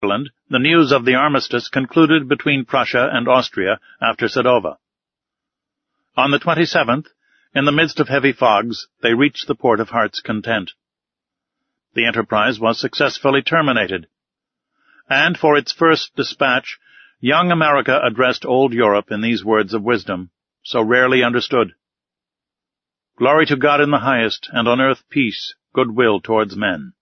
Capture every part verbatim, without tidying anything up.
Ireland, the news of the armistice concluded between Prussia and Austria after Sadova. On the twenty-seventh, in the midst of heavy fogs, they reached the port of Heart's Content. The enterprise was successfully terminated, and for its first dispatch, young America addressed old Europe in these words of wisdom, so rarely understood. Glory to God in the highest, and on earth peace, goodwill towards men.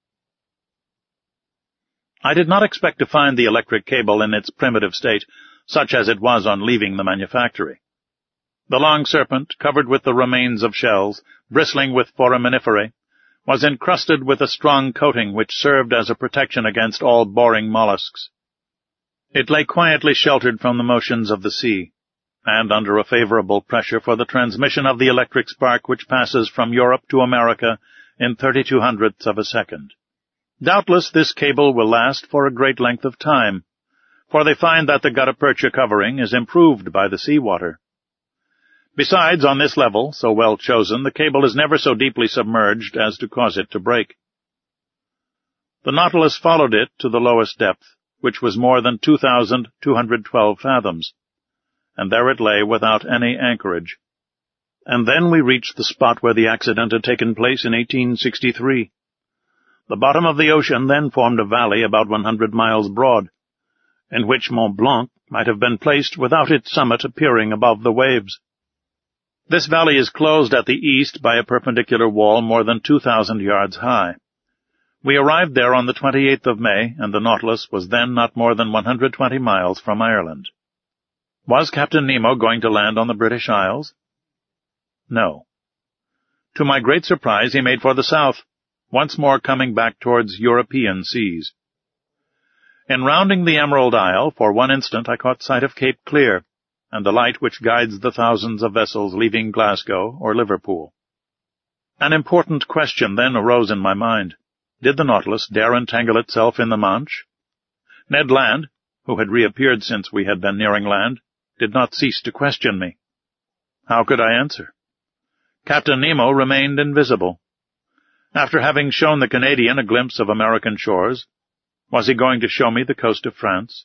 I did not expect to find the electric cable in its primitive state, such as it was on leaving the manufactory. The long serpent, covered with the remains of shells, bristling with foraminiferae, was encrusted with a strong coating which served as a protection against all boring mollusks. It lay quietly sheltered from the motions of the sea, and under a favorable pressure for the transmission of the electric spark which passes from Europe to America in thirty-two hundredths of a second. Doubtless this cable will last for a great length of time, for they find that the gutta-percha covering is improved by the sea-water. Besides, on this level, so well chosen, the cable is never so deeply submerged as to cause it to break. The Nautilus followed it to the lowest depth, which was more than two thousand two hundred twelve fathoms, and there it lay without any anchorage. And then we reached the spot where the accident had taken place in eighteen sixty-three. The bottom of the ocean then formed a valley about one hundred miles broad, in which Mont Blanc might have been placed without its summit appearing above the waves. This valley is closed at the east by a perpendicular wall more than two thousand yards high. We arrived there on the twenty-eighth of May, and the Nautilus was then not more than one hundred twenty miles from Ireland. Was Captain Nemo going to land on the British Isles? No. To my great surprise, he made for the south, once more coming back towards European seas. In rounding the Emerald Isle, for one instant I caught sight of Cape Clear, and the light which guides the thousands of vessels leaving Glasgow or Liverpool. An important question then arose in my mind. Did the Nautilus dare entangle itself in the Manche? Ned Land, who had reappeared since we had been nearing land, did not cease to question me. How could I answer? Captain Nemo remained invisible. After having shown the Canadian a glimpse of American shores, was he going to show me the coast of France?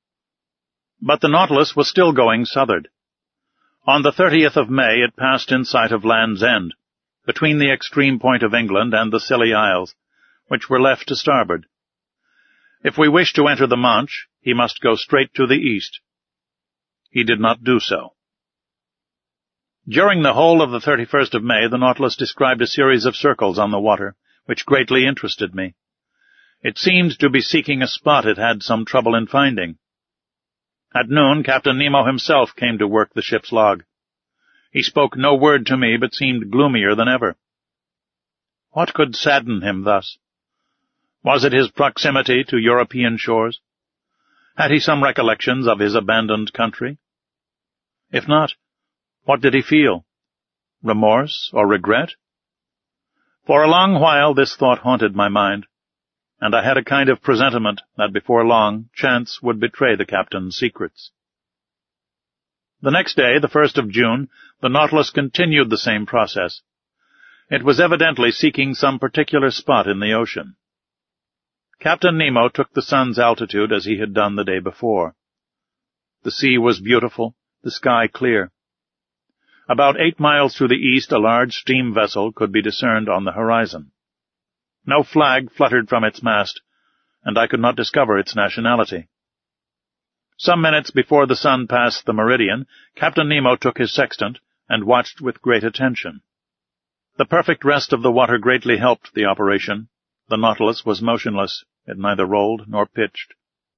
But the Nautilus was still going southward. On the thirtieth of May it passed in sight of Land's End, between the extreme point of England and the Scilly Isles, which were left to starboard. If we wished to enter the Manche, he must go straight to the east. He did not do so. During the whole of the thirty-first of May, the Nautilus described a series of circles on the water, which greatly interested me. It seemed to be seeking a spot it had some trouble in finding. At noon, Captain Nemo himself came to work the ship's log. He spoke no word to me, but seemed gloomier than ever. What could sadden him thus? Was it his proximity to European shores? Had he some recollections of his abandoned country? If not, what did he feel? Remorse or regret? For a long while this thought haunted my mind, and I had a kind of presentiment that before long chance would betray the captain's secrets. The next day, the first of June, the Nautilus continued the same process. It was evidently seeking some particular spot in the ocean. Captain Nemo took the sun's altitude as he had done the day before. The sea was beautiful, the sky clear. About eight miles to the east a large steam vessel could be discerned on the horizon. No flag fluttered from its mast, and I could not discover its nationality. Some minutes before the sun passed the meridian, Captain Nemo took his sextant and watched with great attention. The perfect rest of the water greatly helped the operation. The Nautilus was motionless. It neither rolled nor pitched.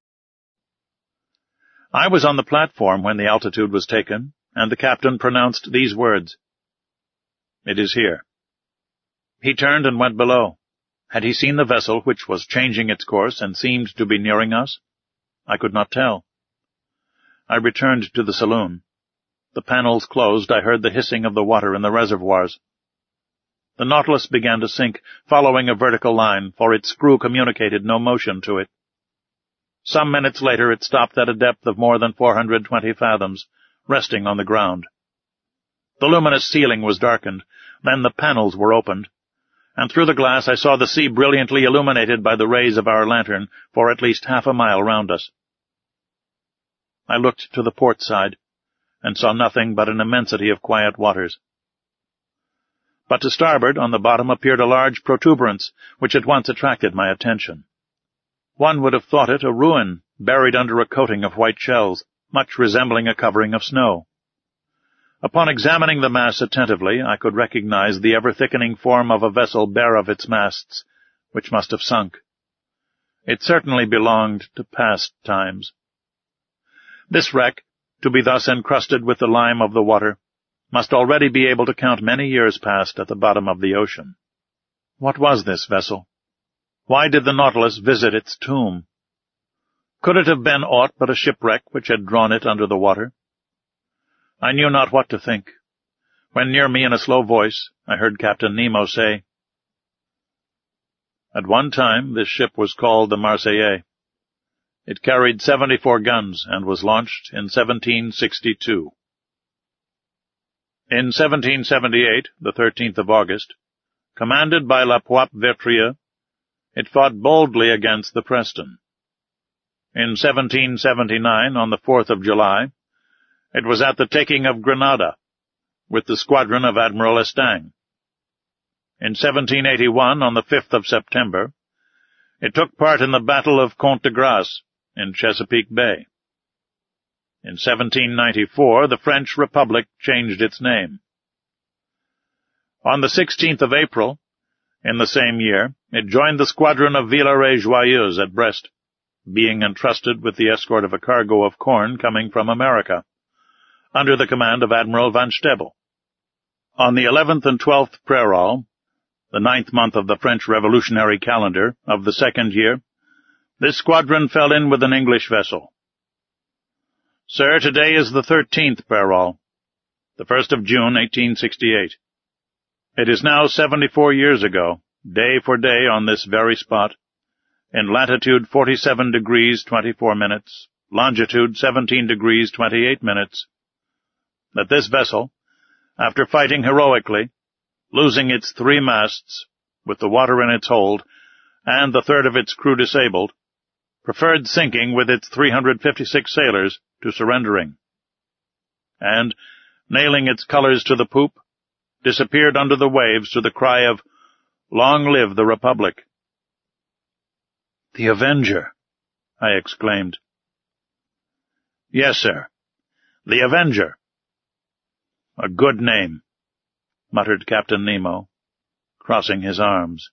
I was on the platform when the altitude was taken, and the captain pronounced these words, "It is here." He turned and went below. Had he seen the vessel which was changing its course and seemed to be nearing us? I could not tell. I returned to the saloon. The panels closed, I heard the hissing of the water in the reservoirs. The Nautilus began to sink, following a vertical line, for its screw communicated no motion to it. Some minutes later it stopped at a depth of more than four hundred twenty fathoms, resting on the ground. The luminous ceiling was darkened, then the panels were opened, and through the glass I saw the sea brilliantly illuminated by the rays of our lantern for at least half a mile round us. I looked to the port side, and saw nothing but an immensity of quiet waters. But to starboard, on the bottom, appeared a large protuberance, which at once attracted my attention. One would have thought it a ruin, buried under a coating of white shells, much resembling a covering of snow. Upon examining the mass attentively, I could recognize the ever-thickening form of a vessel bare of its masts, which must have sunk. It certainly belonged to past times. This wreck, to be thus encrusted with the lime of the water, must already be able to count many years past at the bottom of the ocean. What was this vessel? Why did the Nautilus visit its tomb? Could it have been aught but a shipwreck which had drawn it under the water? I knew not what to think, when near me in a slow voice I heard Captain Nemo say, "At one time this ship was called the Marseillais. It carried seventy-four guns and was launched in seventeen sixty-two. In seventeen seventy-eight, the thirteenth of August, commanded by La Poisse-Vertrieux, it fought boldly against the Preston. In seventeen seventy-nine, on the fourth of July, it was at the taking of Grenada, with the squadron of Admiral Estaing. In seventeen eighty-one, on the fifth of September, it took part in the Battle of Comte de Grasse in Chesapeake Bay. In seventeen ninety-four, the French Republic changed its name. On the sixteenth of April, in the same year, it joined the squadron of Villeray-Joyeuse at Brest, being entrusted with the escort of a cargo of corn coming from America, under the command of Admiral Van Stabel. On the eleventh and twelfth Prairol, the ninth month of the French Revolutionary calendar of the second year, this squadron fell in with an English vessel. Sir, today is the thirteenth Prairol, the first of June, eighteen sixty-eight. It is now seventy-four years ago, day for day on this very spot, in latitude forty-seven degrees twenty-four minutes, longitude seventeen degrees twenty-eight minutes, that this vessel, after fighting heroically, losing its three masts, with the water in its hold, and the third of its crew disabled, preferred sinking with its three hundred fifty-six sailors to surrendering, and, nailing its colors to the poop, disappeared under the waves to the cry of, "Long live the Republic!" "The Avenger!" I exclaimed. "Yes, sir, the Avenger." "A good name," muttered Captain Nemo, crossing his arms.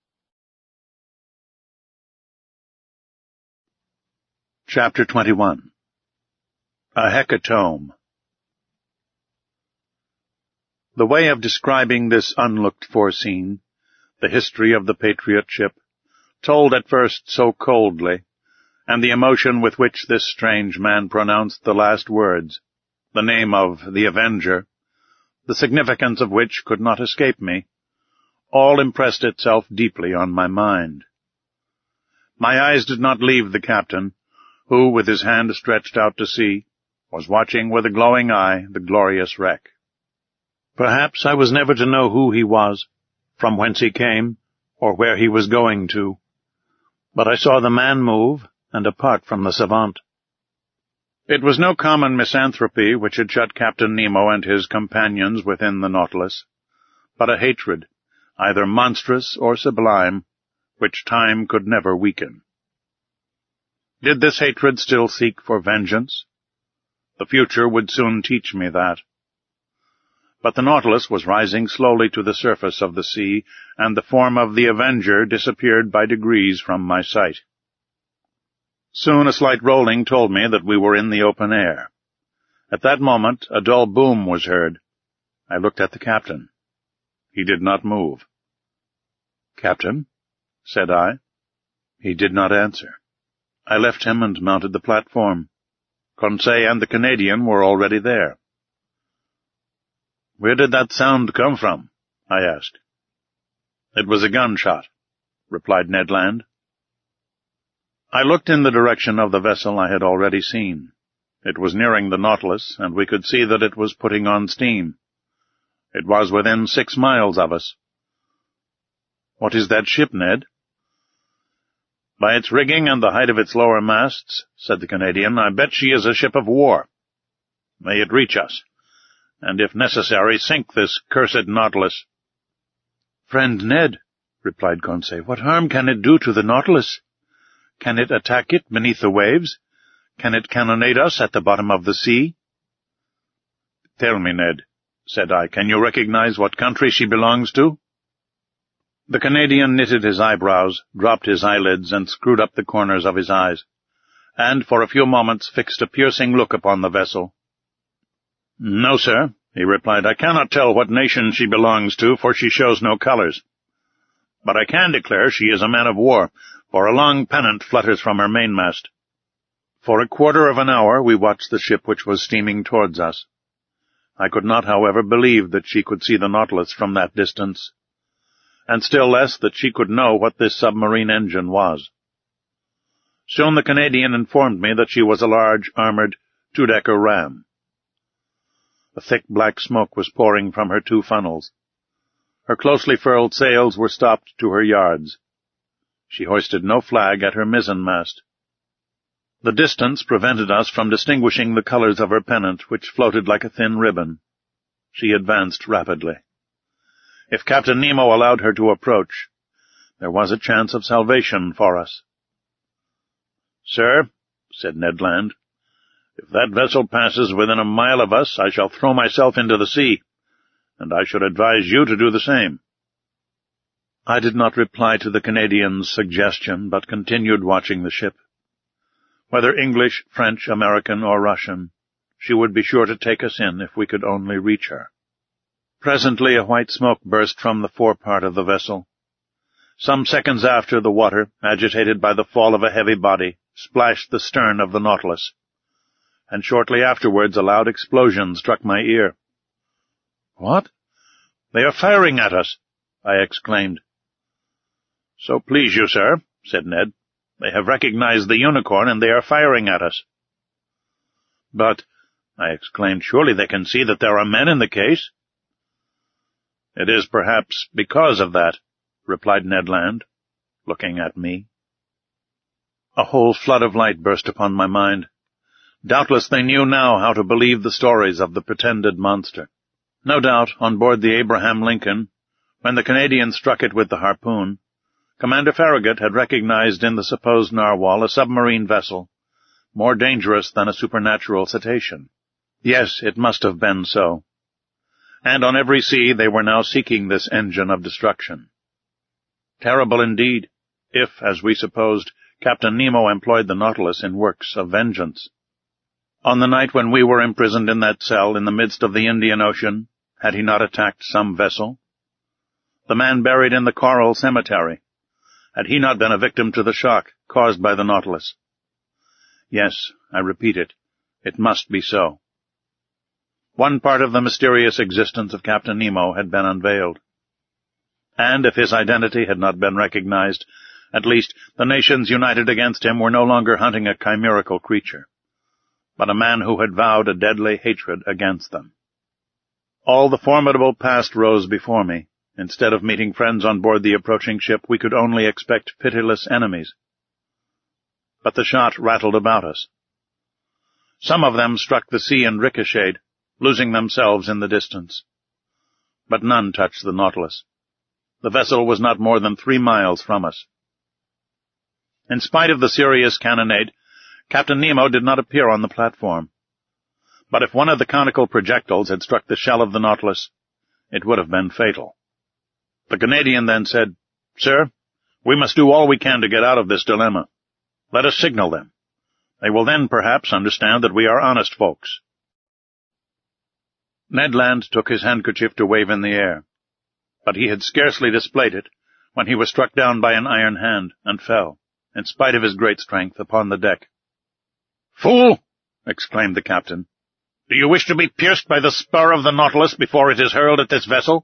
Chapter twenty-one. A Hecatomb. The way of describing this unlooked-for scene, the history of the Patriot ship, told at first so coldly, and the emotion with which this strange man pronounced the last words, the name of the Avenger, the significance of which could not escape me, all impressed itself deeply on my mind. My eyes did not leave the captain, who, with his hand stretched out to sea, was watching with a glowing eye the glorious wreck. Perhaps I was never to know who he was, from whence he came, or where he was going to, but I saw the man move, and apart from the savant. It was no common misanthropy which had shut Captain Nemo and his companions within the Nautilus, but a hatred, either monstrous or sublime, which time could never weaken. Did this hatred still seek for vengeance? The future would soon teach me that. But the Nautilus was rising slowly to the surface of the sea, and the form of the Avenger disappeared by degrees from my sight. Soon a slight rolling told me that we were in the open air. At that moment a dull boom was heard. I looked at the captain. He did not move. "Captain?" said I. He did not answer. I left him and mounted the platform. Conseil and the Canadian were already there. "Where did that sound come from?" I asked. "It was a gunshot," replied Ned Land. I looked in the direction of the vessel I had already seen. It was nearing the Nautilus, and we could see that it was putting on steam. It was within six miles of us. "What is that ship, Ned?" "By its rigging and the height of its lower masts," said the Canadian, "I bet she is a ship of war. May it reach us, and if necessary, sink this cursed Nautilus." "Friend Ned," replied Conseil, "what harm can it do to the Nautilus? Can it attack it beneath the waves? Can it cannonade us at the bottom of the sea?" "Tell me, Ned," said I, "can you recognize what country she belongs to?" The Canadian knitted his eyebrows, dropped his eyelids, and screwed up the corners of his eyes, and for a few moments fixed a piercing look upon the vessel. "No, sir," he replied, "I cannot tell what nation she belongs to, for she shows no colors. But I can declare she is a man of war, for a long pennant flutters from her mainmast." For a quarter of an hour we watched the ship which was steaming towards us. I could not, however, believe that she could see the Nautilus from that distance, and still less that she could know what this submarine engine was. Soon the Canadian informed me that she was a large, armored, two-decker ram. A thick black smoke was pouring from her two funnels. Her closely furled sails were stopped to her yards. She hoisted no flag at her mizzenmast. The distance prevented us from distinguishing the colors of her pennant, which floated like a thin ribbon. She advanced rapidly. If Captain Nemo allowed her to approach, there was a chance of salvation for us. "Sir," said Ned Land, "if that vessel passes within a mile of us, I shall throw myself into the sea, and I should advise you to do the same." I did not reply to the Canadian's suggestion, but continued watching the ship. Whether English, French, American, or Russian, she would be sure to take us in if we could only reach her. Presently a white smoke burst from the forepart of the vessel. Some seconds after, the water, agitated by the fall of a heavy body, splashed the stern of the Nautilus, and shortly afterwards a loud explosion struck my ear. "What? They are firing at us!" I exclaimed. "So please you, sir," said Ned, "they have recognized the Unicorn, and they are firing at us." "But," I exclaimed, "surely they can see that there are men in the case." "It is perhaps because of that," replied Ned Land, looking at me. A whole flood of light burst upon my mind. Doubtless they knew now how to believe the stories of the pretended monster. No doubt, on board the Abraham Lincoln, when the Canadian struck it with the harpoon, Commander Farragut had recognized in the supposed narwhal a submarine vessel, more dangerous than a supernatural cetacean. Yes, it must have been so. And on every sea they were now seeking this engine of destruction. Terrible indeed, if, as we supposed, Captain Nemo employed the Nautilus in works of vengeance. On the night when we were imprisoned in that cell in the midst of the Indian Ocean, had he not attacked some vessel? The man buried in the Coral Cemetery, had he not been a victim to the shock caused by the Nautilus? Yes, I repeat it, it must be so. One part of the mysterious existence of Captain Nemo had been unveiled. And if his identity had not been recognized, at least the nations united against him were no longer hunting a chimerical creature, but a man who had vowed a deadly hatred against them. All the formidable past rose before me. Instead of meeting friends on board the approaching ship, we could only expect pitiless enemies. But the shot rattled about us. Some of them struck the sea and ricocheted, losing themselves in the distance. But none touched the Nautilus. The vessel was not more than three miles from us. In spite of the serious cannonade, Captain Nemo did not appear on the platform. But if one of the conical projectiles had struck the shell of the Nautilus, it would have been fatal. The Canadian then said, "Sir, we must do all we can to get out of this dilemma. Let us signal them. They will then perhaps understand that we are honest folks." Ned Land took his handkerchief to wave in the air, but he had scarcely displayed it when he was struck down by an iron hand and fell, in spite of his great strength, upon the deck. "Fool!" exclaimed the captain. "Do you wish to be pierced by the spur of the Nautilus before it is hurled at this vessel?"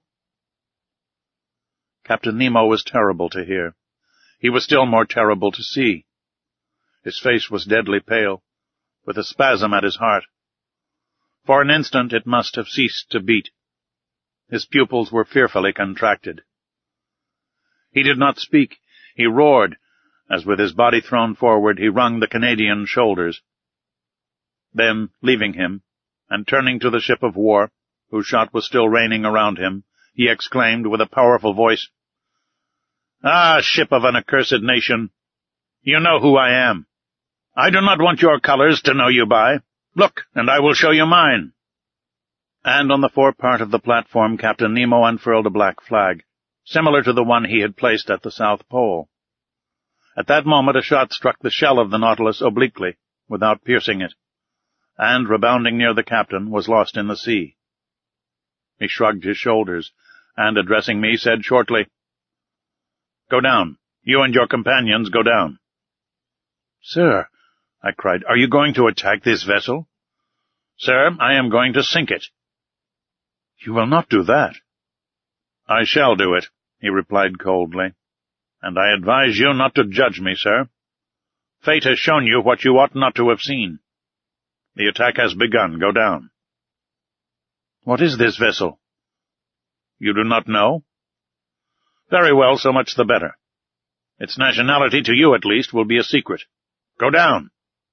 Captain Nemo was terrible to hear. He was still more terrible to see. His face was deadly pale, with a spasm at his heart. For an instant it must have ceased to beat. His pupils were fearfully contracted. He did not speak. He roared, as with his body thrown forward he wrung the Canadian's shoulders. Then, leaving him, and turning to the ship of war, whose shot was still raining around him, he exclaimed with a powerful voice, "Ah, ship of an accursed nation, you know who I am. I do not want your colors to know you by. Look, and I will show you mine." And on the forepart of the platform Captain Nemo unfurled a black flag, similar to the one he had placed at the South Pole. At that moment a shot struck the shell of the Nautilus obliquely, without piercing it, and, rebounding near the captain, was lost in the sea. He shrugged his shoulders, and, addressing me, said shortly, "Go down. You and your companions go down." "Sir," I cried, "are you going to attack this vessel?" "Sir, I am going to sink it." "You will not do that." "I shall do it," he replied coldly, "and I advise you not to judge me, sir. Fate has shown you what you ought not to have seen. The attack has begun. Go down." "What is this vessel?" "You do not know? Very well, so much the better. Its nationality, to you at least, will be a secret. Go down."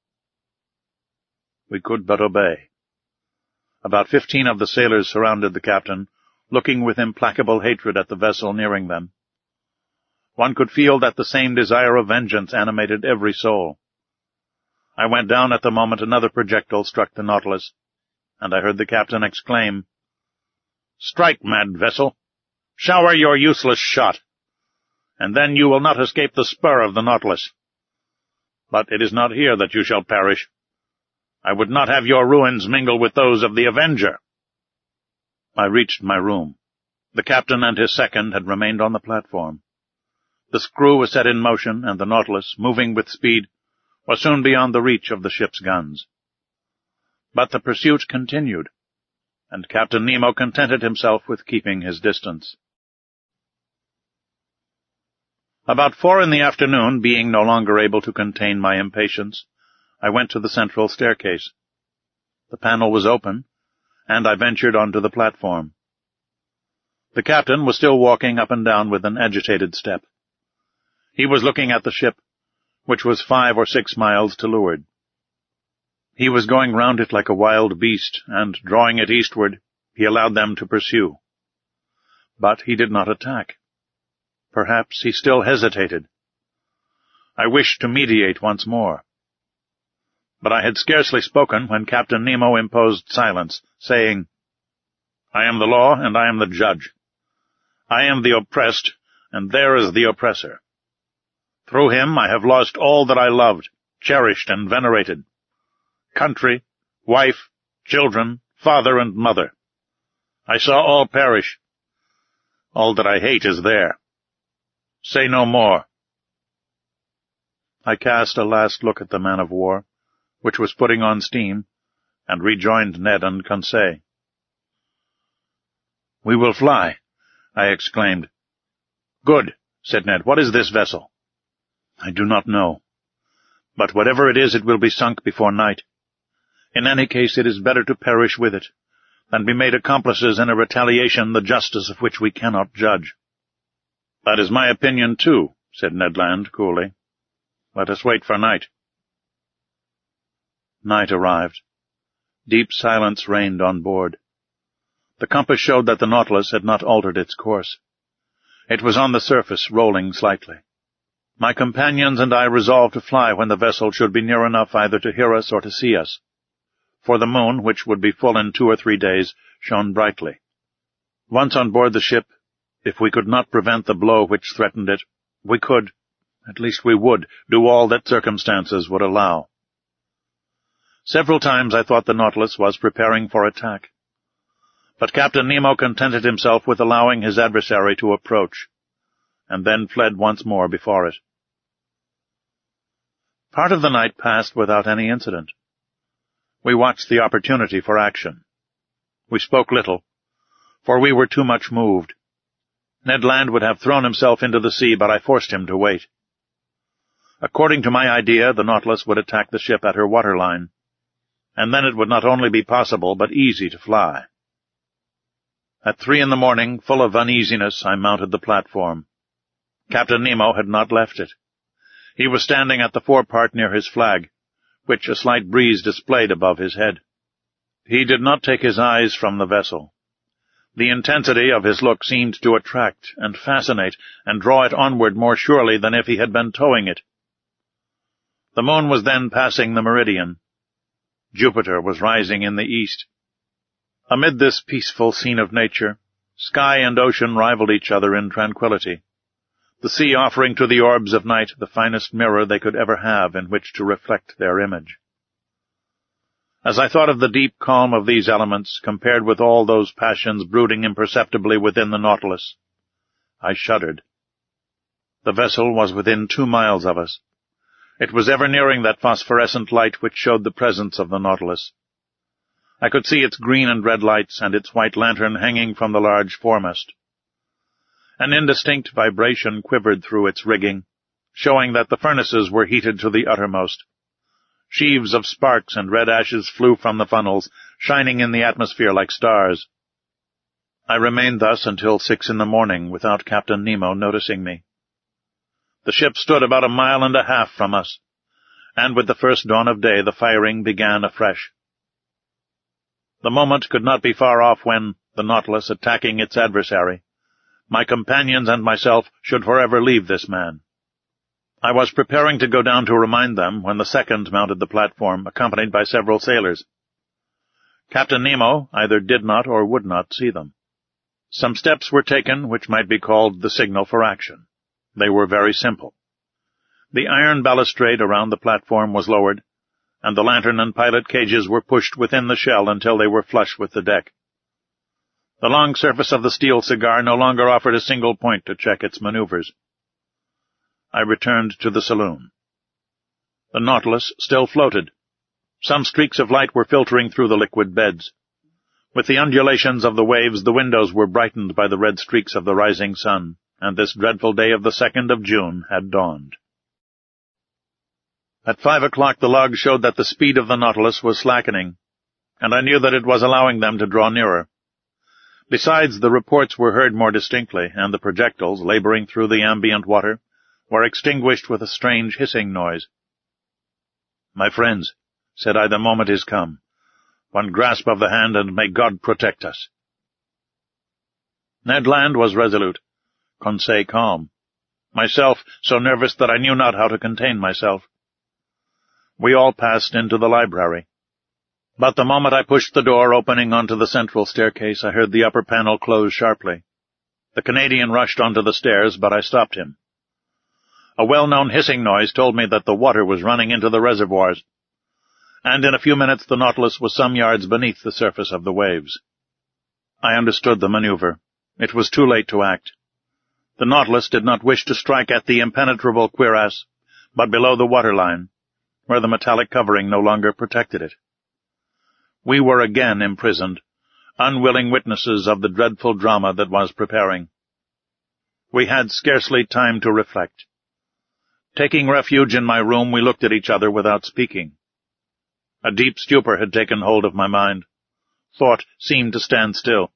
We could but obey. About fifteen of the sailors surrounded the captain, looking with implacable hatred at the vessel nearing them. One could feel that the same desire of vengeance animated every soul. I went down at the moment another projectile struck the Nautilus, and I heard the captain exclaim, "Strike, mad vessel! Shower your useless shot, and then you will not escape the spur of the Nautilus. But it is not here that you shall perish. I would not have your ruins mingle with those of the Avenger." I reached my room. The captain and his second had remained on the platform. The screw was set in motion, and the Nautilus, moving with speed, was soon beyond the reach of the ship's guns. But the pursuit continued, and Captain Nemo contented himself with keeping his distance. About four in the afternoon, being no longer able to contain my impatience, I went to the central staircase. The panel was open, and I ventured onto the platform. The captain was still walking up and down with an agitated step. He was looking at the ship, which was five or six miles to leeward. He was going round it like a wild beast, and, drawing it eastward, he allowed them to pursue. But he did not attack. Perhaps he still hesitated. I wished to mediate once more. But I had scarcely spoken when Captain Nemo imposed silence, saying, "I am the law, and I am the judge. I am the oppressed, and there is the oppressor. Through him I have lost all that I loved, cherished, and venerated. Country, wife, children, father, and mother. I saw all perish. All that I hate is there. Say no more." I cast a last look at the man-of-war, which was putting on steam, and rejoined Ned and Conseil. "We will fly," I exclaimed. "Good," said Ned. "What is this vessel?" "I do not know. But whatever it is, it will be sunk before night. In any case, it is better to perish with it, than be made accomplices in a retaliation the justice of which we cannot judge." "That is my opinion, too," said Ned Land coolly. "Let us wait for night." Night arrived. Deep silence reigned on board. The compass showed that the Nautilus had not altered its course. It was on the surface, rolling slightly. My companions and I resolved to fly when the vessel should be near enough either to hear us or to see us, for the moon, which would be full in two or three days, shone brightly. Once on board the ship, if we could not prevent the blow which threatened it, we could, at least we would, do all that circumstances would allow. Several times I thought the Nautilus was preparing for attack, but Captain Nemo contented himself with allowing his adversary to approach, and then fled once more before it. Part of the night passed without any incident. We watched the opportunity for action. We spoke little, for we were too much moved. Ned Land would have thrown himself into the sea, but I forced him to wait. According to my idea, the Nautilus would attack the ship at her waterline, and then it would not only be possible, but easy to fly. At three in the morning, full of uneasiness, I mounted the platform. Captain Nemo had not left it. He was standing at the forepart near his flag, which a slight breeze displayed above his head. He did not take his eyes from the vessel. The intensity of his look seemed to attract and fascinate and draw it onward more surely than if he had been towing it. The moon was then passing the meridian. Jupiter was rising in the east. Amid this peaceful scene of nature, sky and ocean rivaled each other in tranquillity, the sea offering to the orbs of night the finest mirror they could ever have in which to reflect their image. As I thought of the deep calm of these elements compared with all those passions brooding imperceptibly within the Nautilus, I shuddered. The vessel was within two miles of us. It was ever nearing that phosphorescent light which showed the presence of the Nautilus. I could see its green and red lights and its white lantern hanging from the large foremast. An indistinct vibration quivered through its rigging, showing that the furnaces were heated to the uttermost. Sheaves of sparks and red ashes flew from the funnels, shining in the atmosphere like stars. I remained thus until six in the morning without Captain Nemo noticing me. The ship stood about a mile and a half from us, and with the first dawn of day the firing began afresh. The moment could not be far off when, the Nautilus attacking its adversary, my companions and myself should forever leave this man. I was preparing to go down to remind them when the second mounted the platform, accompanied by several sailors. Captain Nemo either did not or would not see them. Some steps were taken which might be called the signal for action. They were very simple. The iron balustrade around the platform was lowered, and the lantern and pilot cages were pushed within the shell until they were flush with the deck. The long surface of the steel cigar no longer offered a single point to check its maneuvers. I returned to the saloon. The Nautilus still floated. Some streaks of light were filtering through the liquid beds. With the undulations of the waves, the windows were brightened by the red streaks of the rising sun, and this dreadful day of the second of June had dawned. At five o'clock the log showed that the speed of the Nautilus was slackening, and I knew that it was allowing them to draw nearer. Besides, the reports were heard more distinctly, and the projectiles, laboring through the ambient water, were extinguished with a strange hissing noise. "My friends," said I, "the moment is come. One grasp of the hand, and may God protect us." Ned Land was resolute, Conseil calm, myself so nervous that I knew not how to contain myself. We all passed into the library. But the moment I pushed the door opening onto the central staircase, I heard the upper panel close sharply. The Canadian rushed onto the stairs, but I stopped him. A well-known hissing noise told me that the water was running into the reservoirs, and in a few minutes the Nautilus was some yards beneath the surface of the waves. I understood the maneuver. It was too late to act. The Nautilus did not wish to strike at the impenetrable cuirass, but below the waterline, where the metallic covering no longer protected it. We were again imprisoned, unwilling witnesses of the dreadful drama that was preparing. We had scarcely time to reflect. Taking refuge in my room, we looked at each other without speaking. A deep stupor had taken hold of my mind. Thought seemed to stand still.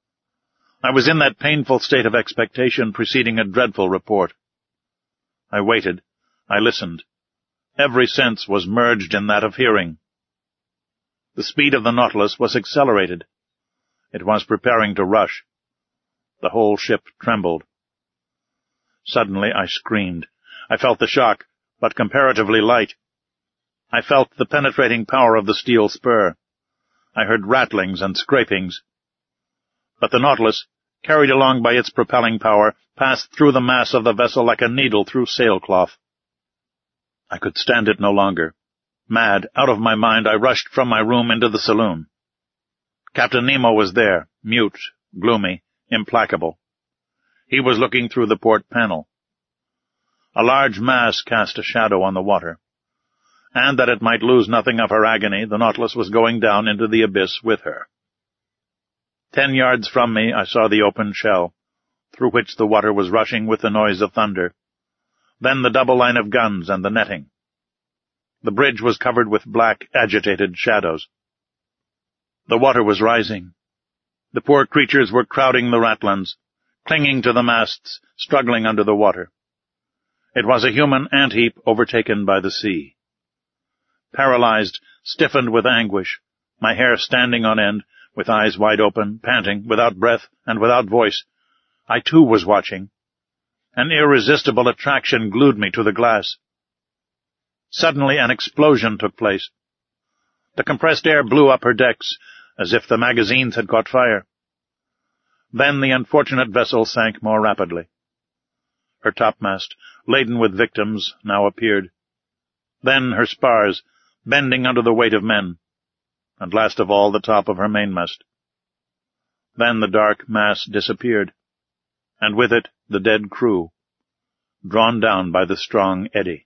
I was in that painful state of expectation preceding a dreadful report. I waited. I listened. Every sense was merged in that of hearing. The speed of the Nautilus was accelerated. It was preparing to rush. The whole ship trembled. Suddenly I screamed. I felt the shock, but comparatively light. I felt the penetrating power of the steel spur. I heard rattlings and scrapings. But the Nautilus, carried along by its propelling power, passed through the mass of the vessel like a needle through sailcloth. I could stand it no longer. Mad, out of my mind, I rushed from my room into the saloon. Captain Nemo was there, mute, gloomy, implacable. He was looking through the port panel. A large mass cast a shadow on the water, and that it might lose nothing of her agony, the Nautilus was going down into the abyss with her. Ten yards from me I saw the open shell, through which the water was rushing with the noise of thunder, then the double line of guns and the netting. The bridge was covered with black, agitated shadows. The water was rising. The poor creatures were crowding the ratlins, clinging to the masts, struggling under the water. It was a human ant-heap overtaken by the sea. Paralyzed, stiffened with anguish, my hair standing on end, with eyes wide open, panting, without breath and without voice, I too was watching. An irresistible attraction glued me to the glass. Suddenly an explosion took place. The compressed air blew up her decks, as if the magazines had caught fire. Then the unfortunate vessel sank more rapidly. Her topmast, laden with victims, now appeared. Then her spars, bending under the weight of men, and last of all the top of her mainmast. Then the dark mass disappeared, and with it the dead crew, drawn down by the strong eddy.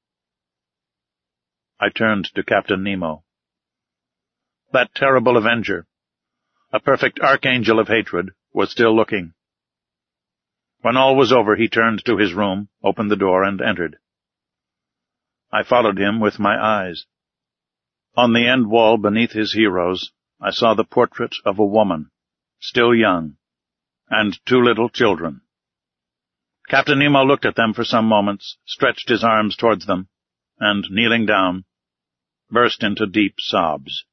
I turned to Captain Nemo. That terrible avenger, a perfect archangel of hatred, was still looking. When all was over, he turned to his room, opened the door, and entered. I followed him with my eyes. On the end wall beneath his heroes, I saw the portrait of a woman, still young, and two little children. Captain Nemo looked at them for some moments, stretched his arms towards them, and, kneeling down, burst into deep sobs.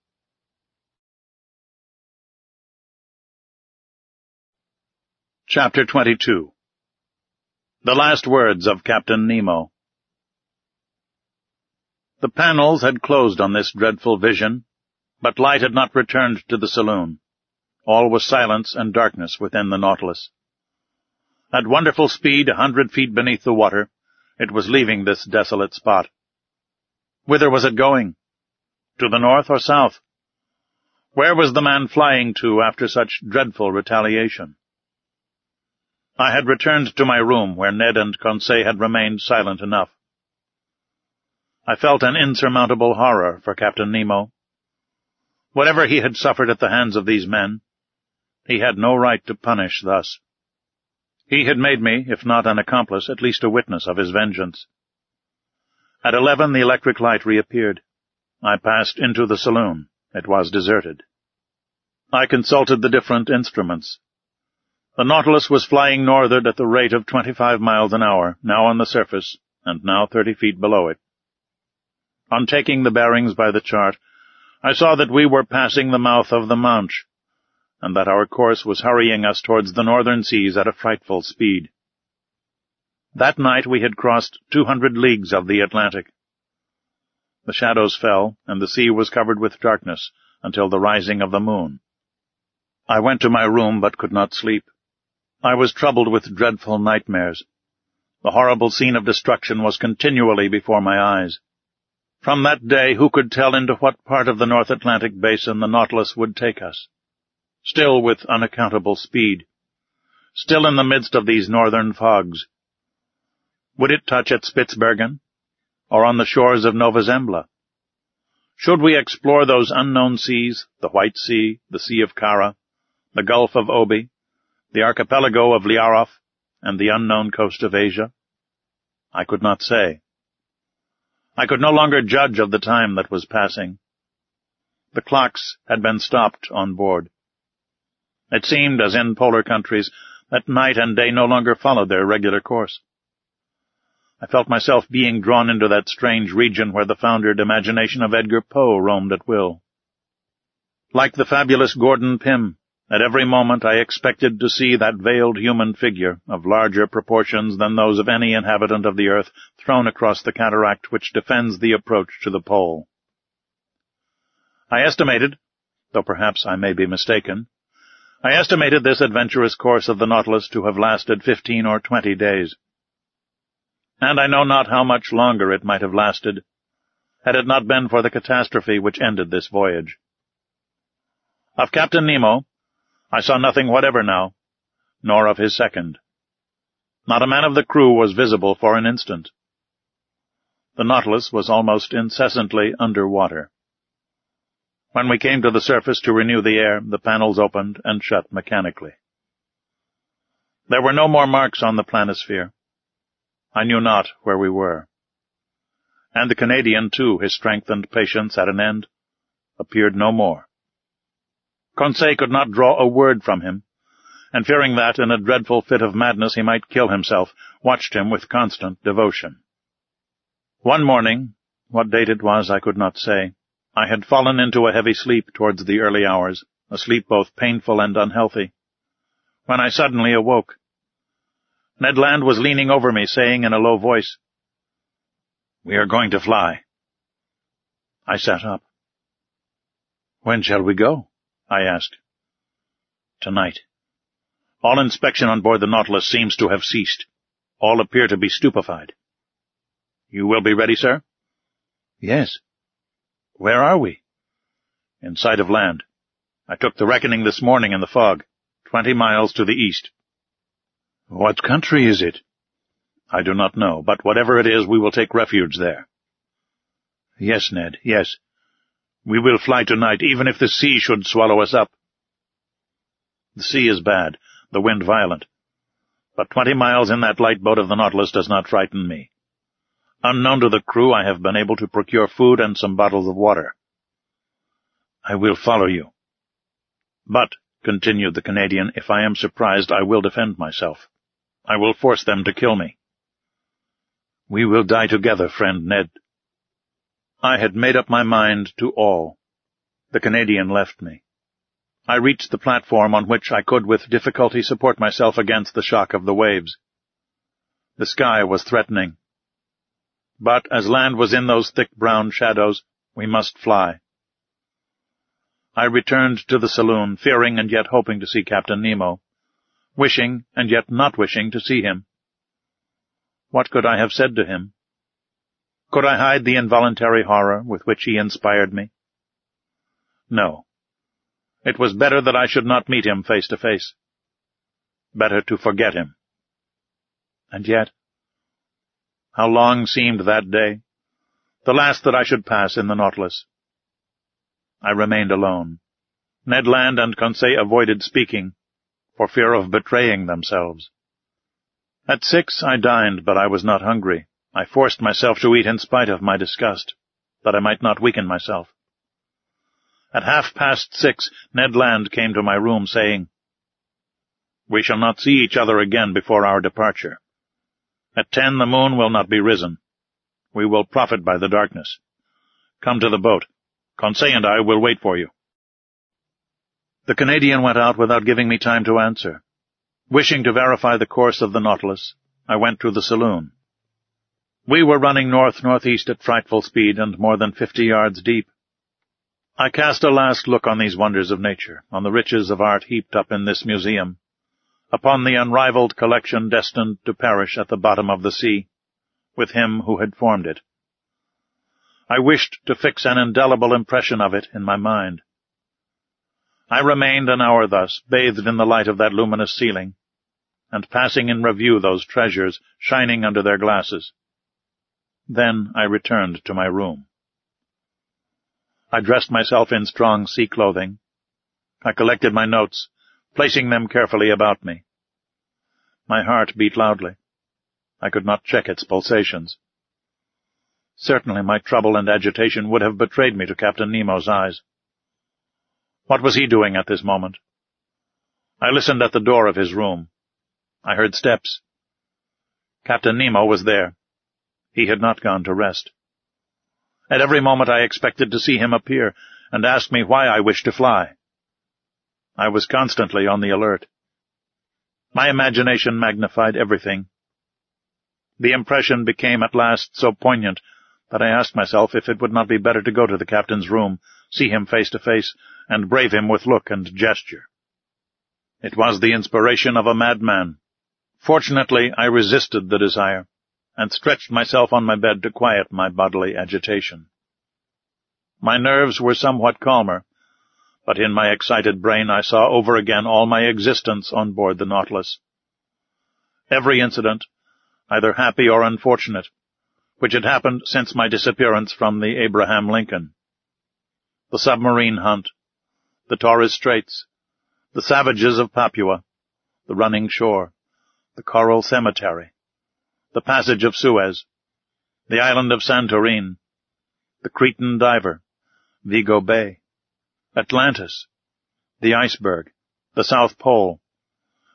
Chapter twenty-two. The Last Words of Captain Nemo. The panels had closed on this dreadful vision, but light had not returned to the saloon. All was silence and darkness within the Nautilus. At wonderful speed, a hundred feet beneath the water, it was leaving this desolate spot. Whither was it going? To the north or south? Where was the man flying to after such dreadful retaliation? I had returned to my room, where Ned and Conseil had remained silent enough. I felt an insurmountable horror for Captain Nemo. Whatever he had suffered at the hands of these men, he had no right to punish thus. He had made me, if not an accomplice, at least a witness of his vengeance. At eleven the electric light reappeared. I passed into the saloon. It was deserted. I consulted the different instruments. The Nautilus was flying northward at the rate of twenty-five miles an hour, now on the surface, and now thirty feet below it. On taking the bearings by the chart, I saw that we were passing the mouth of the Manche, and that our course was hurrying us towards the northern seas at a frightful speed. That night we had crossed two hundred leagues of the Atlantic. The shadows fell, and the sea was covered with darkness until the rising of the moon. I went to my room, but could not sleep. I was troubled with dreadful nightmares. The horrible scene of destruction was continually before my eyes. From that day, who could tell into what part of the North Atlantic basin the Nautilus would take us? Still with unaccountable speed. Still in the midst of these northern fogs. Would it touch at Spitzbergen, or on the shores of Nova Zembla? Should we explore those unknown seas, the White Sea, the Sea of Kara, the Gulf of Obi, the archipelago of Liaroth, and the unknown coast of Asia? I could not say. I could no longer judge of the time that was passing. The clocks had been stopped on board. It seemed, as in polar countries, that night and day no longer followed their regular course. I felt myself being drawn into that strange region where the foundered imagination of Edgar Poe roamed at will. Like the fabulous Gordon Pym, at every moment I expected to see that veiled human figure, of larger proportions than those of any inhabitant of the earth, thrown across the cataract which defends the approach to the pole. I estimated, though perhaps I may be mistaken, I estimated this adventurous course of the Nautilus to have lasted fifteen or twenty days. And I know not how much longer it might have lasted, had it not been for the catastrophe which ended this voyage. Of Captain Nemo, I saw nothing whatever now, nor of his second. Not a man of the crew was visible for an instant. The Nautilus was almost incessantly under water. When we came to the surface to renew the air, the panels opened and shut mechanically. There were no more marks on the planisphere. I knew not where we were. And the Canadian, too, his strength and patience at an end, appeared no more. Conseil could not draw a word from him, and fearing that, in a dreadful fit of madness, he might kill himself, watched him with constant devotion. One morning, what date it was I could not say, I had fallen into a heavy sleep towards the early hours, a sleep both painful and unhealthy, when I suddenly awoke. Ned Land was leaning over me, saying in a low voice, "We are going to fly." I sat up. "When shall we go?" I asked. "Tonight. All inspection on board the Nautilus seems to have ceased. All appear to be stupefied." "You will be ready, sir?" "Yes." "Where are we?" "In sight of land. I took the reckoning this morning in the fog, twenty miles to the east." "What country is it?" "I do not know, but whatever it is, we will take refuge there." "Yes, Ned, yes. We will fly tonight, even if the sea should swallow us up." "The sea is bad, the wind violent. But twenty miles in that light boat of the Nautilus does not frighten me. Unknown to the crew, I have been able to procure food and some bottles of water." "I will follow you." "But," continued the Canadian, "if I am surprised, I will defend myself. I will force them to kill me." "We will die together, friend Ned." I had made up my mind to all. The Canadian left me. I reached the platform on which I could with difficulty support myself against the shock of the waves. The sky was threatening. But as land was in those thick brown shadows, we must fly. I returned to the saloon, fearing and yet hoping to see Captain Nemo, wishing and yet not wishing to see him. What could I have said to him? Could I hide the involuntary horror with which he inspired me? No. It was better that I should not meet him face to face. Better to forget him. And yet, how long seemed that day, the last that I should pass in the Nautilus. I remained alone. Ned Land and Conseil avoided speaking, for fear of betraying themselves. At six I dined, but I was not hungry. I forced myself to eat in spite of my disgust, that I might not weaken myself. At half past six, Ned Land came to my room, saying, "We shall not see each other again before our departure. At ten the moon will not be risen. We will profit by the darkness. Come to the boat. Conseil and I will wait for you." The Canadian went out without giving me time to answer. Wishing to verify the course of the Nautilus, I went to the saloon. We were running north-northeast at frightful speed and more than fifty yards deep. I cast a last look on these wonders of nature, on the riches of art heaped up in this museum, upon the unrivaled collection destined to perish at the bottom of the sea, with him who had formed it. I wished to fix an indelible impression of it in my mind. I remained an hour thus, bathed in the light of that luminous ceiling, and passing in review those treasures shining under their glasses. Then I returned to my room. I dressed myself in strong sea clothing. I collected my notes, placing them carefully about me. My heart beat loudly. I could not check its pulsations. Certainly my trouble and agitation would have betrayed me to Captain Nemo's eyes. What was he doing at this moment? I listened at the door of his room. I heard steps. Captain Nemo was there. He had not gone to rest. At every moment I expected to see him appear and ask me why I wished to fly. I was constantly on the alert. My imagination magnified everything. The impression became at last so poignant that I asked myself if it would not be better to go to the captain's room, see him face to face, and brave him with look and gesture. It was the inspiration of a madman. Fortunately, I resisted the desire, and stretched myself on my bed to quiet my bodily agitation. My nerves were somewhat calmer, but in my excited brain I saw over again all my existence on board the Nautilus. Every incident, either happy or unfortunate, which had happened since my disappearance from the Abraham Lincoln. The submarine hunt, the Torres Straits, the savages of Papua, the running shore, the coral cemetery, the passage of Suez, the island of Santorin, the Cretan diver, Vigo Bay, Atlantis, the iceberg, the South Pole,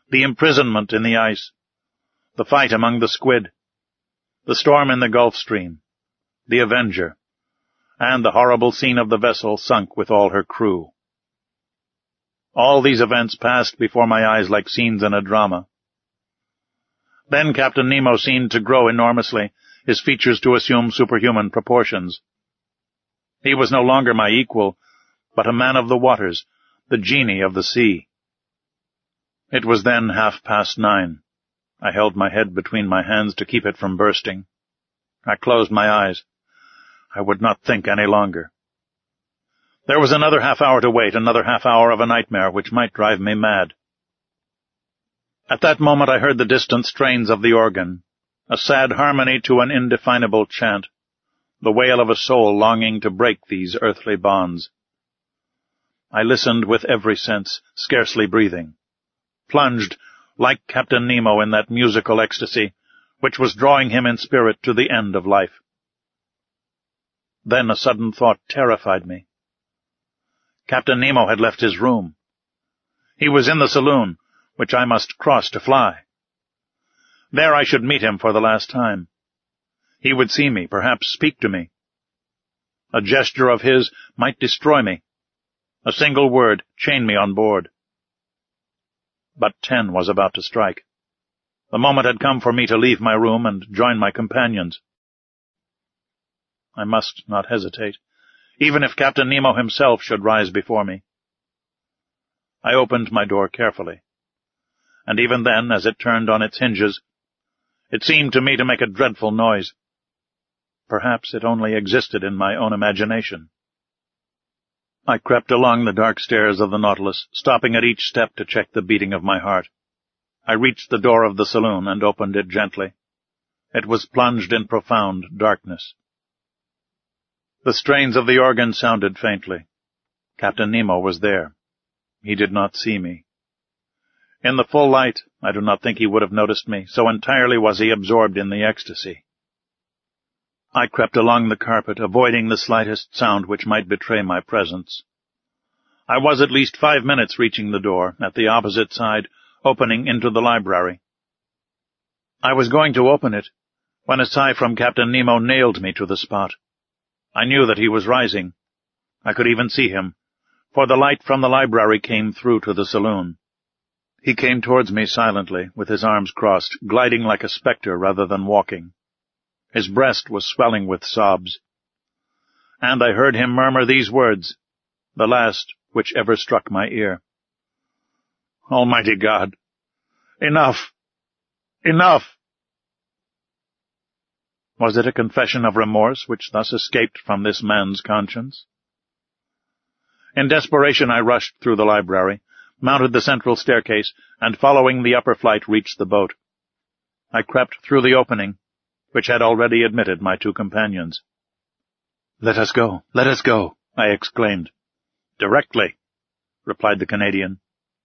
the imprisonment in the ice, the fight among the squid, the storm in the Gulf Stream, the Avenger, and the horrible scene of the vessel sunk with all her crew. All these events passed before my eyes like scenes in a drama. Then Captain Nemo seemed to grow enormously, his features to assume superhuman proportions. He was no longer my equal, but a man of the waters, the genie of the sea. It was then half past nine. I held my head between my hands to keep it from bursting. I closed my eyes. I would not think any longer. There was another half hour to wait, another half hour of a nightmare which might drive me mad. At that moment I heard the distant strains of the organ, a sad harmony to an indefinable chant, the wail of a soul longing to break these earthly bonds. I listened with every sense, scarcely breathing, plunged like Captain Nemo in that musical ecstasy, which was drawing him in spirit to the end of life. Then a sudden thought terrified me. Captain Nemo had left his room. He was in the saloon, which I must cross to fly. There I should meet him for the last time. He would see me, perhaps speak to me. A gesture of his might destroy me. A single word chain me on board. But ten was about to strike. The moment had come for me to leave my room and join my companions. I must not hesitate, even if Captain Nemo himself should rise before me. I opened my door carefully, and even then, as it turned on its hinges, it seemed to me to make a dreadful noise. Perhaps it only existed in my own imagination. I crept along the dark stairs of the Nautilus, stopping at each step to check the beating of my heart. I reached the door of the saloon and opened it gently. It was plunged in profound darkness. The strains of the organ sounded faintly. Captain Nemo was there. He did not see me. In the full light, I do not think he would have noticed me, so entirely was he absorbed in the ecstasy. I crept along the carpet, avoiding the slightest sound which might betray my presence. I was at least five minutes reaching the door, at the opposite side, opening into the library. I was going to open it, when a sigh from Captain Nemo nailed me to the spot. I knew that he was rising. I could even see him, for the light from the library came through to the saloon. He came towards me silently, with his arms crossed, gliding like a spectre rather than walking. His breast was swelling with sobs. And I heard him murmur these words, the last which ever struck my ear. Almighty God! Enough! Enough! Was it a confession of remorse which thus escaped from this man's conscience? In desperation I rushed through the library, mounted the central staircase, and following the upper flight reached the boat. I crept through the opening, which had already admitted my two companions. "Let us go, let us go," I exclaimed. "Directly," replied the Canadian.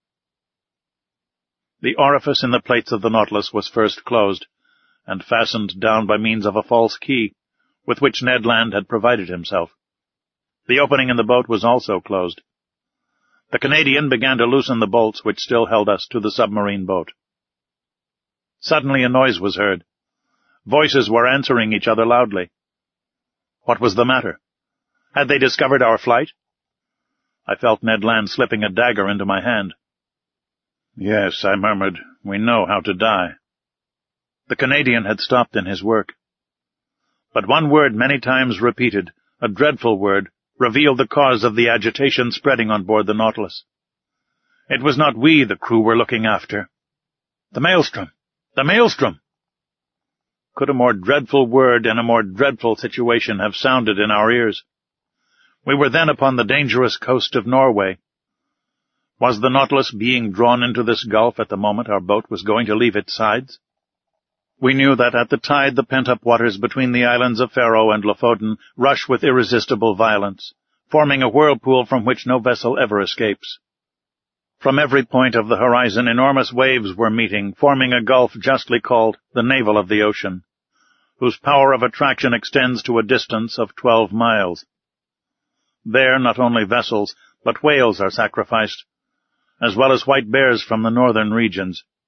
The orifice in the plates of the Nautilus was first closed, and fastened down by means of a false key, with which Ned Land had provided himself. The opening in the boat was also closed. The Canadian began to loosen the bolts which still held us to the submarine boat. Suddenly a noise was heard. Voices were answering each other loudly. What was the matter? Had they discovered our flight? I felt Ned Land slipping a dagger into my hand. "Yes," I murmured, "we know how to die." The Canadian had stopped in his work. But one word many times repeated, a dreadful word, revealed the cause of the agitation spreading on board the Nautilus. It was not we the crew were looking after. The maelstrom! The maelstrom! Could a more dreadful word in a more dreadful situation have sounded in our ears? We were then upon the dangerous coast of Norway. Was the Nautilus being drawn into this gulf at the moment our boat was going to leave its sides? We knew that at the tide the pent-up waters between the islands of Faroe and Lofoten rush with irresistible violence, forming a whirlpool from which no vessel ever escapes. From every point of the horizon enormous waves were meeting, forming a gulf justly called the navel of the ocean, whose power of attraction extends to a distance of twelve miles. There not only vessels, but whales are sacrificed, as well as white bears from the northern regions,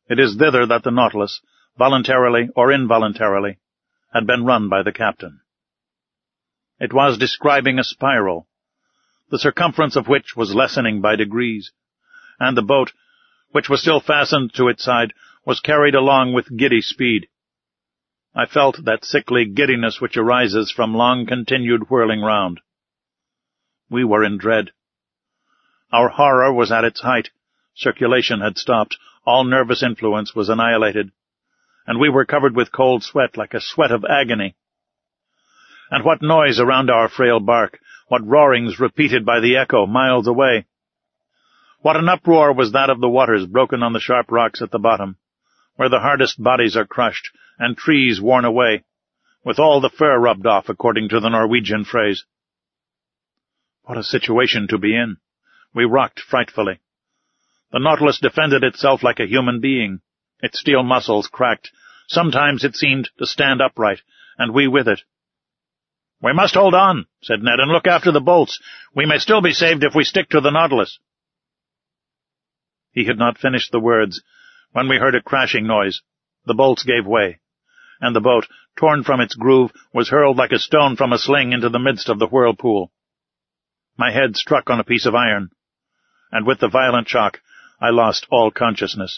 It is thither that the Nautilus, voluntarily or involuntarily, had been run by the captain. It was describing a spiral, the circumference of which was lessening by degrees, and the boat, which was still fastened to its side, was carried along with giddy speed. I felt that sickly giddiness which arises from long-continued whirling round. We were in dread. Our horror was at its height. Circulation had stopped. All nervous influence was annihilated, and we were covered with cold sweat like a sweat of agony. And what noise around our frail bark, what roarings repeated by the echo miles away. What an uproar was that of the waters broken on the sharp rocks at the bottom, where the hardest bodies are crushed, and trees worn away, with all the fur rubbed off, according to the Norwegian phrase. What a situation to be in! We rocked frightfully. The Nautilus defended itself like a human being. Its steel muscles cracked. Sometimes it seemed to stand upright, and we with it. "We must hold on," said Ned, "and look after the bolts. We may still be saved if we stick to the Nautilus." He had not finished the words when we heard a crashing noise. The bolts gave way, and the boat, torn from its groove, was hurled like a stone from a sling into the midst of the whirlpool. My head struck on a piece of iron, and with the violent shock I lost all consciousness.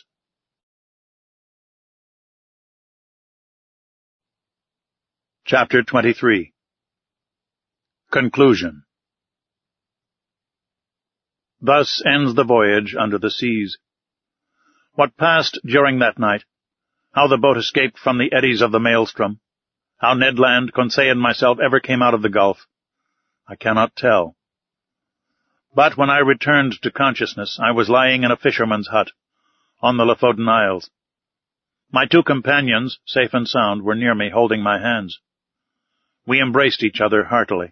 Chapter twenty-three. Conclusion. Thus ends the voyage under the seas. What passed during that night, how the boat escaped from the eddies of the maelstrom, how Ned Land, Conseil, and myself ever came out of the gulf, I cannot tell. But when I returned to consciousness, I was lying in a fisherman's hut on the Lofoten Isles. My two companions, safe and sound, were near me, holding my hands. We embraced each other heartily.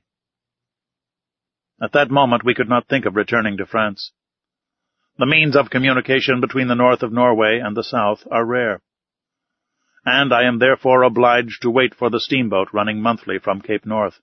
At that moment we could not think of returning to France. The means of communication between the north of Norway and the south are rare, and I am therefore obliged to wait for the steamboat running monthly from Cape North.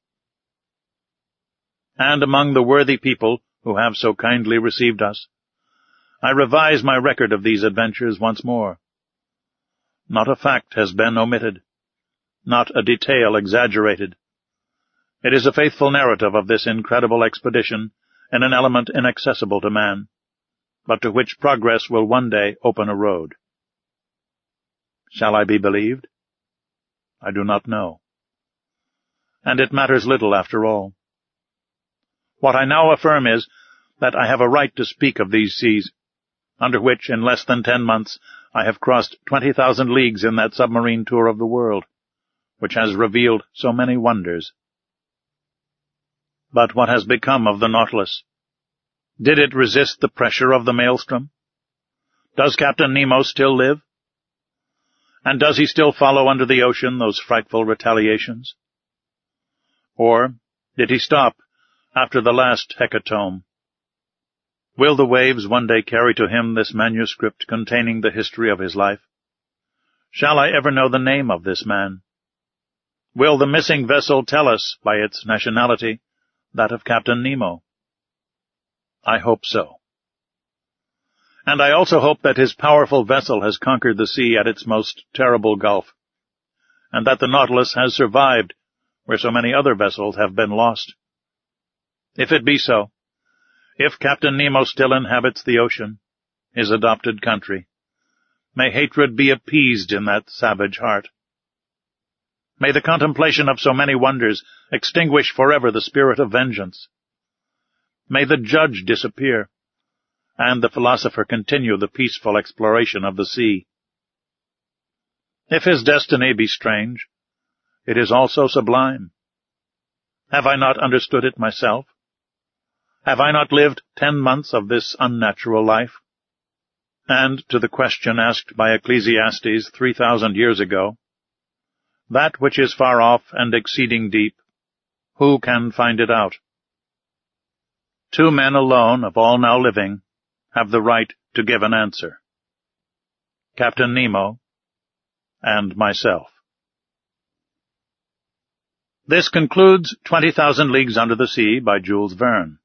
And among the worthy people who have so kindly received us, I revise my record of these adventures once more. Not a fact has been omitted, not a detail exaggerated. It is a faithful narrative of this incredible expedition in an element inaccessible to man, but to which progress will one day open a road. Shall I be believed? I do not know. And it matters little after all. What I now affirm is that I have a right to speak of these seas, under which, in less than ten months, I have crossed twenty thousand leagues in that submarine tour of the world, which has revealed so many wonders. But what has become of the Nautilus? Did it resist the pressure of the maelstrom? Does Captain Nemo still live? And does he still follow under the ocean those frightful retaliations? Or did he stop after the last hecatomb? Will the waves one day carry to him this manuscript containing the history of his life? Shall I ever know the name of this man? Will the missing vessel tell us, by its nationality, that of Captain Nemo? I hope so. And I also hope that his powerful vessel has conquered the sea at its most terrible gulf, and that the Nautilus has survived where so many other vessels have been lost. If it be so, if Captain Nemo still inhabits the ocean, his adopted country, may hatred be appeased in that savage heart. May the contemplation of so many wonders extinguish forever the spirit of vengeance. May the judge disappear, and the philosopher continue the peaceful exploration of the sea. If his destiny be strange, it is also sublime. Have I not understood it myself? Have I not lived ten months of this unnatural life? And to the question asked by Ecclesiastes three thousand years ago, that which is far off and exceeding deep, who can find it out? Two men alone of all now living have the right to give an answer: Captain Nemo and myself. This concludes Twenty Thousand Leagues Under the Sea by Jules Verne.